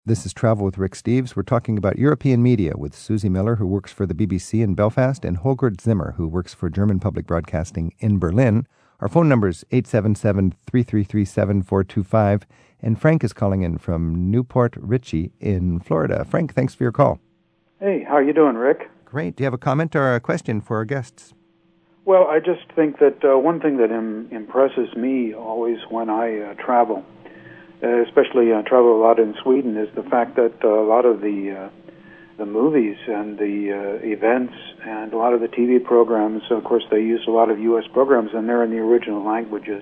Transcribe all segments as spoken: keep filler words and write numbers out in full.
This is Travel with Rick Steves. We're talking about European media with Susie Miller, who works for the B B C in Belfast, and Holger Zimmer, who works for German Public Broadcasting in Berlin. Our phone number is eight seven seven, three three three, seven four two five, and Frank is calling in from Newport Richey in Florida. Frank, thanks for your call. Hey, how are you doing, Rick? Great. Do you have a comment or a question for our guests? Well, I just think that uh, one thing that Im- impresses me always when I uh, travel, uh, especially I uh, travel a lot in Sweden, is the fact that uh, a lot of the uh, the movies and the uh, events and a lot of the T V programs, of course, they use a lot of U S programs, and they're in the original languages.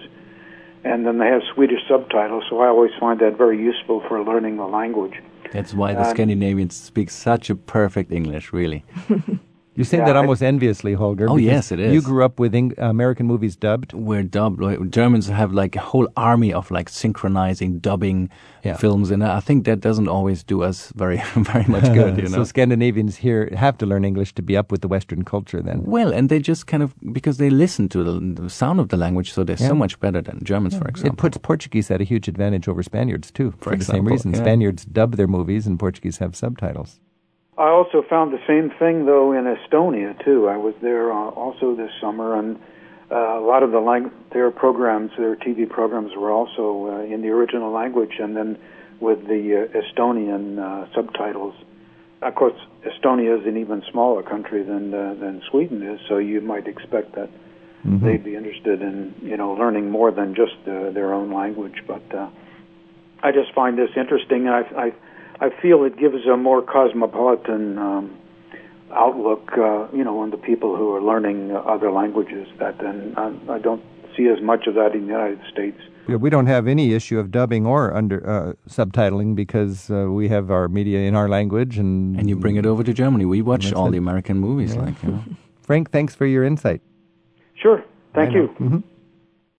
And then they have Swedish subtitles, so I always find that very useful for learning the language. That's why the and, Scandinavians speak such a perfect English, really. You say Yeah, that I- almost enviously, Holger. Oh, because yes, it is. You grew up with Eng- American movies dubbed. We're dubbed. like, Germans have like a whole army of like synchronizing, dubbing Yeah. films, and I think that doesn't always do us very, very much good. You know. So Scandinavians here have to learn English to be up with the Western culture then. Well, and they just kind of, because they listen to the, the sound of the language, so they're Yeah. so much better than Germans, for example. It puts Portuguese at a huge advantage over Spaniards, too, for, For the same example, reason. yeah. Spaniards dub their movies and Portuguese have subtitles. I also found the same thing, though, in Estonia, too. I was there uh, also this summer, and uh, a lot of the lang- their programs, their T V programs, were also uh, in the original language, and then with the uh, Estonian uh, subtitles. Of course, Estonia is an even smaller country than uh, than Sweden is, so you might expect that Mm-hmm. they'd be interested in, you know, learning more than just uh, their own language. But uh, I just find this interesting. I, I I feel it gives a more cosmopolitan um, outlook, uh, you know, on the people who are learning uh, other languages. That, and I, I don't see as much of that in the United States. Yeah, we don't have any issue of dubbing or under uh, subtitling because uh, we have our media in our language. And And you bring it over to Germany. We watch That's all it. the American movies, Yeah. like, you know. Frank, thanks for your insight. Sure. Thank I know. you. Mhm.